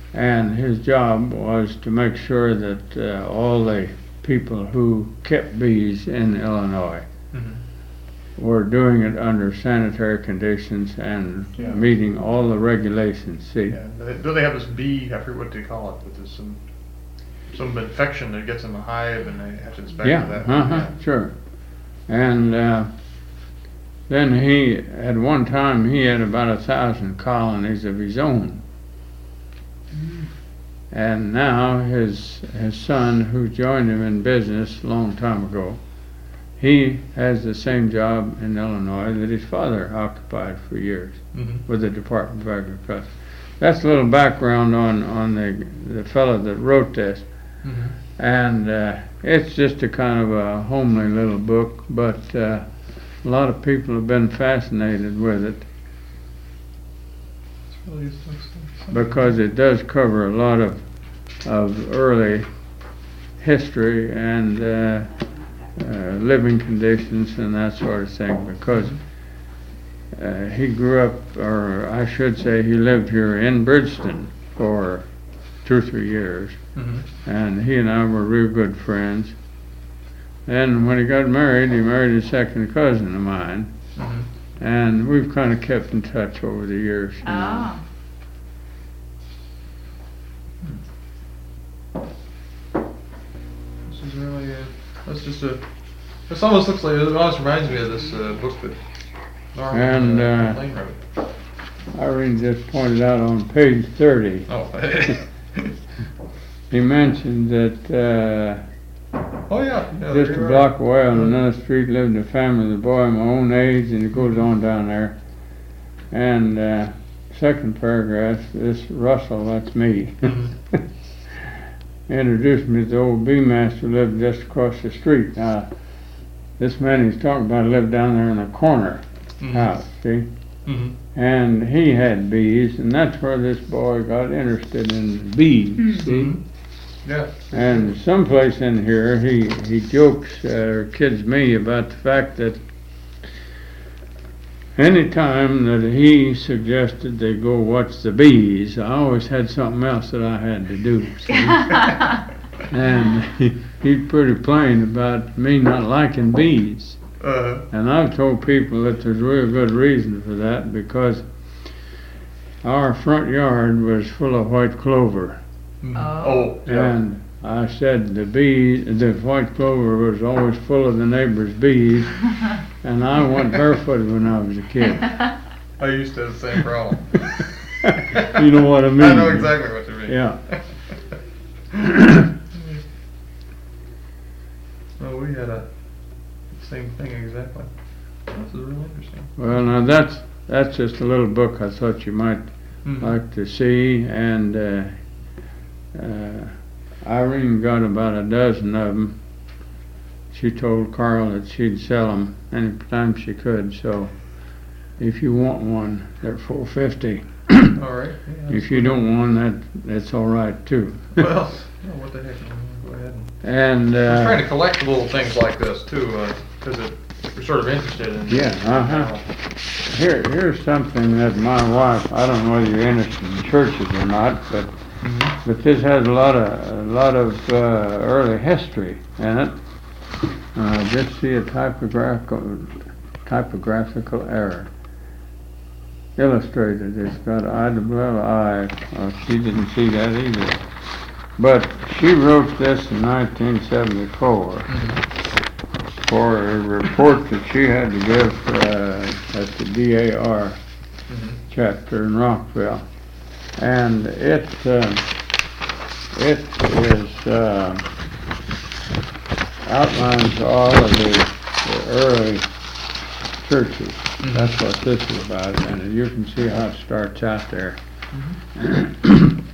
and his job was to make sure that all the people who kept bees in Illinois were doing it under sanitary conditions and meeting all the regulations. See? Yeah. Do they have this bee? I forget what they call it, but there's some infection that gets in the hive, and they have to inspect that. Sure. And then at one time, he had about 1,000 colonies of his own. And now his son, who joined him in business a long time ago, he has the same job in Illinois that his father occupied for years with the Department of Agriculture. That's a little background on the fellow that wrote this. And it's just a kind of a homely little book, but a lot of people have been fascinated with it because it does cover a lot of early history and living conditions and that sort of thing, because he grew up, or I should say he lived here in Bridgeton for 2 or 3 years, and he and I were real good friends. And when he got married, he married a second cousin of mine, and we've kind of kept in touch over the years. You know. This is really that's just this almost looks like, it almost reminds me of this book that Norman Lane wrote. Irene just pointed out on page 30. He mentioned that just a block away on another street lived a family, the boy my own age, and it goes on down there. And second paragraph, this Russell, that's me, introduced me to the old bee master who lived just across the street. Now, this man he's talking about lived down there in a corner house, see? And he had bees, and that's where this boy got interested in bees, see? Yeah. And someplace in here, he jokes or kids me about the fact that any time that he suggested they go watch the bees, I always had something else that I had to do, see? And he's pretty plain about me not liking bees. And I've told people that there's a real good reason for that, because our front yard was full of white clover. And I said the white clover was always full of the neighbor's bees, and I went barefooted when I was a kid. I used to have the same problem. You know what I mean? I know exactly what you mean. Yeah. Well, we had a same thing exactly. This is really interesting. Well, now that's just a little book I thought you might like to see, and Irene got about a dozen of them. She told Carl that she'd sell them any time she could, so if you want one, they're $4.50. All right. Yeah, if you don't want that's all right too. Well, what the heck? Go ahead. And I'm trying to collect little things like this too, because we're sort of interested in. Here's something that my wife, I don't know whether you're interested in churches or not, but this has a lot of early history in it. Just see a typographical error. Illustrated, it's got III. She didn't see that either. But she wrote this in 1974 for a report that she had to give at the DAR chapter in Rockville. And it outlines all of the early churches. That's what this is about, and you can see how it starts out there.